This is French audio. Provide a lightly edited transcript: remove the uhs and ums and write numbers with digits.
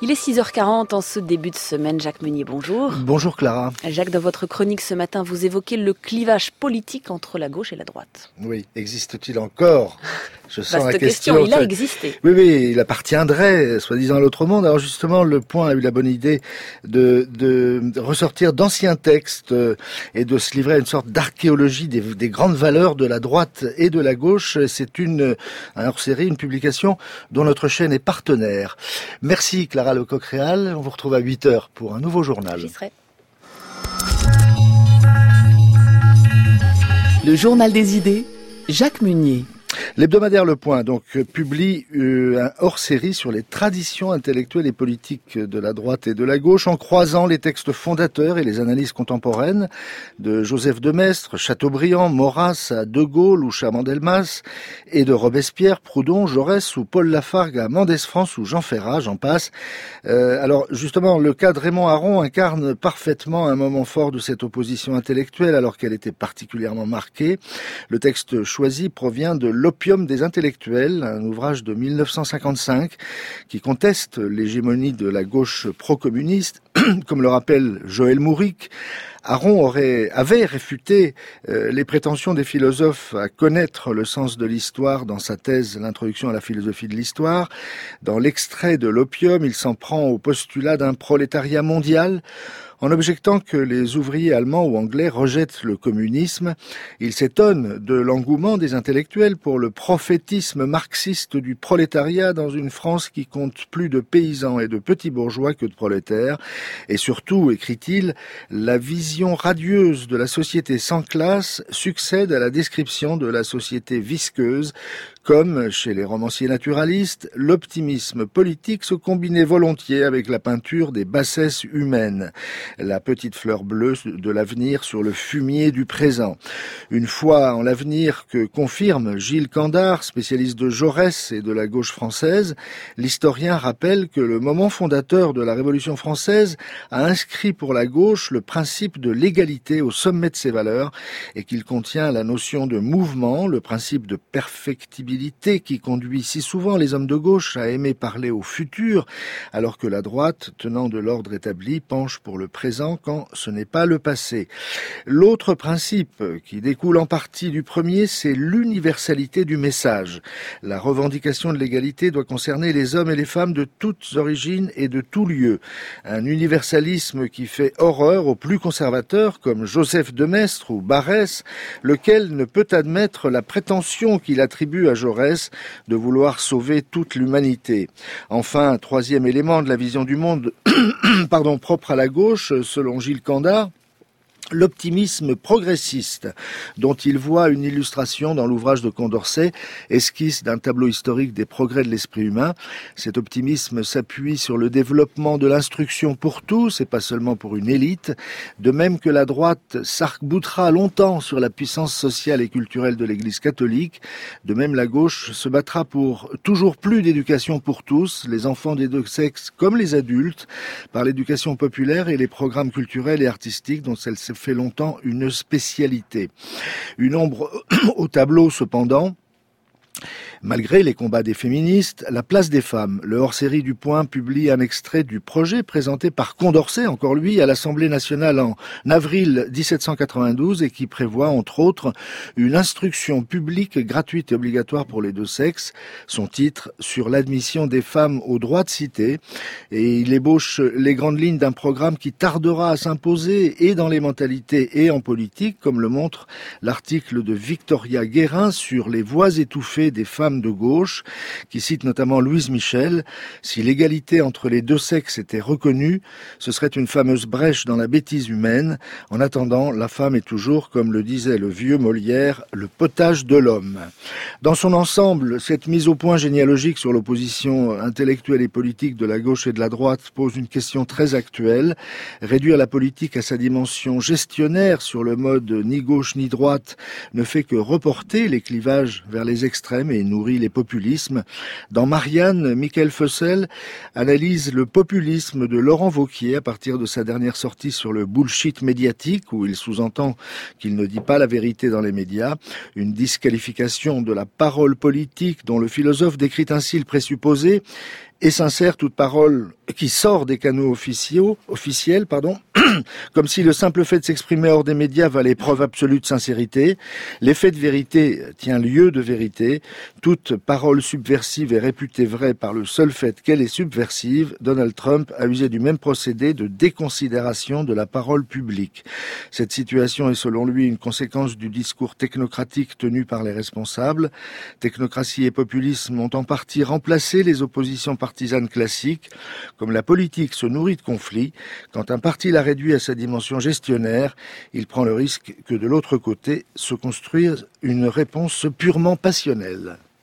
Il est 6h40 en ce début de semaine. Jacques Meunier, bonjour. Bonjour Clara. Jacques, dans votre chronique ce matin, vous évoquez le clivage politique entre la gauche et la droite. Oui, existe-t-il encore? Je sens la question. Il a existé. Oui, il appartiendrait, soi-disant, à l'autre monde. Alors justement, Le Point a eu la bonne idée de ressortir d'anciens textes et de se livrer à une sorte d'archéologie des grandes valeurs de la droite et de la gauche. C'est un hors-série, une publication dont notre chaîne est partenaire. Merci Clara Lecoq-Réal. On vous retrouve à 8h pour un nouveau journal. J'y serai. Le journal des idées, Jacques Meunier. L'hebdomadaire Le Point publie un hors-série sur les traditions intellectuelles et politiques de la droite et de la gauche en croisant les textes fondateurs et les analyses contemporaines de Joseph de Maistre, Chateaubriand, Maurras, à De Gaulle ou Chaban-Delmas, et de Robespierre, Proudhon, Jaurès ou Paul Lafargue à Mendès-France ou Jean Ferrat, j'en passe. Alors justement, le cas de Raymond Aron incarne parfaitement un moment fort de cette opposition intellectuelle alors qu'elle était particulièrement marquée. Le texte choisi provient de L'opium des intellectuels, un ouvrage de 1955 qui conteste l'hégémonie de la gauche pro-communiste, comme le rappelle Joël Mouric. Aron avait réfuté les prétentions des philosophes à connaître le sens de l'histoire dans sa thèse L'introduction à la philosophie de l'histoire. Dans l'extrait de L'opium, il s'en prend au postulat d'un prolétariat mondial. En objectant que les ouvriers allemands ou anglais rejettent le communisme, il s'étonne de l'engouement des intellectuels pour le prophétisme marxiste du prolétariat dans une France qui compte plus de paysans et de petits bourgeois que de prolétaires. Et surtout, écrit-il, la vision radieuse de la société sans classe succède à la description de la société visqueuse. Comme chez les romanciers naturalistes, l'optimisme politique se combinait volontiers avec la peinture des bassesses humaines, la petite fleur bleue de l'avenir sur le fumier du présent. Une fois en l'avenir que confirme Gilles Candard, spécialiste de Jaurès et de la gauche française, l'historien rappelle que le moment fondateur de la Révolution française a inscrit pour la gauche le principe de l'égalité au sommet de ses valeurs et qu'il contient la notion de mouvement, le principe de perfectibilité qui conduit si souvent les hommes de gauche à aimer parler au futur, alors que la droite, tenant de l'ordre établi, penche pour le présent quand ce n'est pas le passé. L'autre principe qui découle en partie du premier, c'est l'universalité du message. La revendication de l'égalité doit concerner les hommes et les femmes de toutes origines et de tout lieu. Un universalisme qui fait horreur aux plus conservateurs comme Joseph de Maistre ou Barrès, lequel ne peut admettre la prétention qu'il attribue à Jaurès de vouloir sauver toute l'humanité. Enfin, troisième élément de la vision du monde propre à la gauche, selon Gilles Candard, l'optimisme progressiste, dont il voit une illustration dans l'ouvrage de Condorcet, esquisse d'un tableau historique des progrès de l'esprit humain. Cet optimisme s'appuie sur le développement de l'instruction pour tous et pas seulement pour une élite, de même que la droite s'arc-boutera longtemps sur la puissance sociale et culturelle de l'Église catholique, de même la gauche se battra pour toujours plus d'éducation pour tous, les enfants des deux sexes comme les adultes, par l'éducation populaire et les programmes culturels et artistiques dont elle s'est fait longtemps une spécialité. Une ombre au tableau cependant, malgré les combats des féministes, la place des femmes. Le hors-série du Point publie un extrait du projet présenté par Condorcet, encore lui, à l'Assemblée nationale en avril 1792 et qui prévoit, entre autres, une instruction publique gratuite et obligatoire pour les deux sexes. Son titre, sur l'admission des femmes au droit de cité. Et il ébauche les grandes lignes d'un programme qui tardera à s'imposer et dans les mentalités et en politique, comme le montre l'article de Victoria Guérin sur les voix étouffées des femmes de gauche, qui cite notamment Louise Michel. Si l'égalité entre les deux sexes était reconnue, ce serait une fameuse brèche dans la bêtise humaine. En attendant, la femme est toujours, comme le disait le vieux Molière, le potage de l'homme. Dans son ensemble, cette mise au point généalogique sur l'opposition intellectuelle et politique de la gauche et de la droite pose une question très actuelle. Réduire la politique à sa dimension gestionnaire sur le mode ni gauche ni droite ne fait que reporter les clivages vers les extrêmes et nourrir nourrit les populismes. Dans Marianne, Michael Fussell analyse le populisme de Laurent Wauquiez à partir de sa dernière sortie sur le bullshit médiatique, où il sous-entend qu'il ne dit pas la vérité dans les médias, une disqualification de la parole politique dont le philosophe décrit ainsi le présupposé: et sincère toute parole qui sort des canaux officiels, comme si le simple fait de s'exprimer hors des médias valait preuve absolue de sincérité. L'effet de vérité tient lieu de vérité. Toute parole subversive est réputée vraie par le seul fait qu'elle est subversive. Donald Trump a usé du même procédé de déconsidération de la parole publique. Cette situation est selon lui une conséquence du discours technocratique tenu par les responsables. Technocratie et populisme ont en partie remplacé les oppositions partisanes classiques. Comme la politique se nourrit de conflits, quand un parti la réduit à sa dimension gestionnaire, il prend le risque que de l'autre côté se construise une réponse purement passionnelle.